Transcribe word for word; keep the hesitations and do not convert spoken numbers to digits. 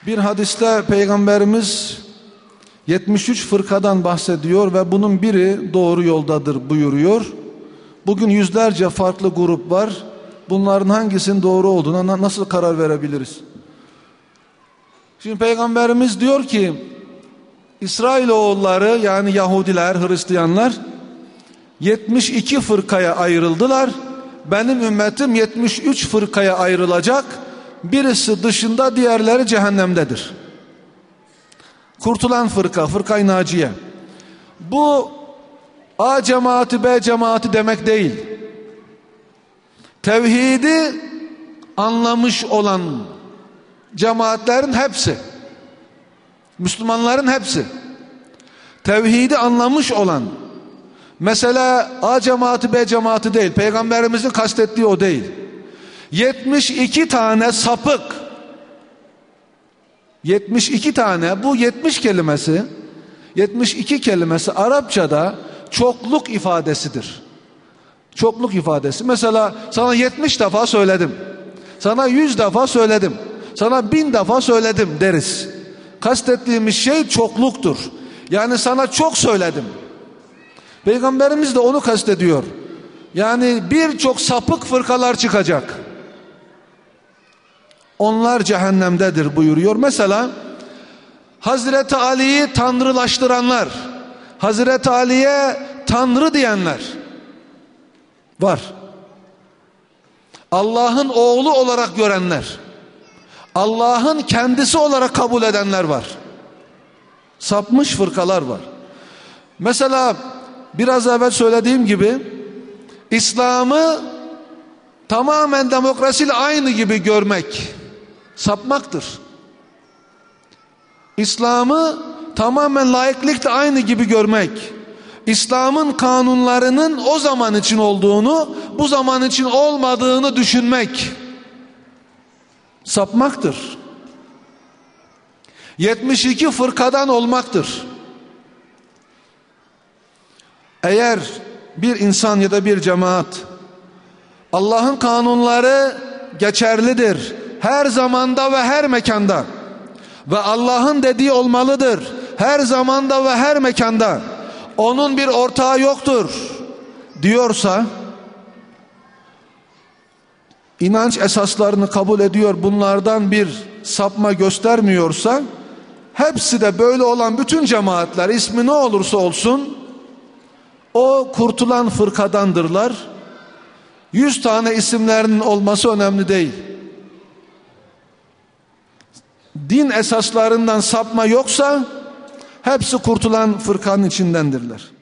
Bir hadiste Peygamberimiz yetmiş üç fırkadan bahsediyor ve bunun biri doğru yoldadır buyuruyor. Bugün yüzlerce farklı grup var. Bunların hangisinin doğru olduğuna nasıl karar verebiliriz? Şimdi Peygamberimiz diyor ki İsrailoğulları, yani Yahudiler, Hristiyanlar yetmiş iki fırkaya ayrıldılar. Benim ümmetim yetmiş üç fırkaya ayrılacak. Birisi dışında, diğerleri cehennemdedir. Kurtulan fırka, fırka-i naciye. Bu A cemaati, B cemaati demek değil. Tevhidi anlamış olan cemaatlerin hepsi, Müslümanların hepsi tevhidi anlamış olan, mesela A cemaati B cemaati değil, Peygamberimizin kastettiği o değil. yetmiş iki tane sapık, yetmiş iki tane, bu yetmiş kelimesi, yetmiş iki kelimesi Arapçada çokluk ifadesidir. Çokluk ifadesi. Mesela sana yetmiş defa söyledim, sana yüz defa söyledim, sana bin defa söyledim deriz. Kastettiğimiz şey çokluktur. Yani sana çok söyledim. Peygamberimiz de onu kastediyor. Yani birçok sapık fırkalar çıkacak. Onlar cehennemdedir buyuruyor. Mesela Hazreti Ali'yi tanrılaştıranlar, Hazreti Ali'ye tanrı diyenler var. Allah'ın oğlu olarak görenler, Allah'ın kendisi olarak kabul edenler var. Sapmış fırkalar var. Mesela biraz evvel söylediğim gibi İslam'ı tamamen demokrasiyle aynı gibi görmek sapmaktır. İslam'ı tamamen laiklikle aynı gibi görmek, İslam'ın kanunlarının o zaman için olduğunu, bu zaman için olmadığını düşünmek sapmaktır. yetmiş iki fırkadan olmaktır. Eğer bir insan ya da bir cemaat Allah'ın kanunları geçerlidir her zamanda ve her mekanda ve Allah'ın dediği olmalıdır her zamanda ve her mekanda, onun bir ortağı yoktur diyorsa, inanç esaslarını kabul ediyor, bunlardan bir sapma göstermiyorsa, hepsi de böyle olan bütün cemaatler, ismi ne olursa olsun, o kurtulan fırkadandırlar. Yüz tane isimlerinin olması önemli değil. Din esaslarından sapma yoksa hepsi kurtulan fırkanın içindendirler.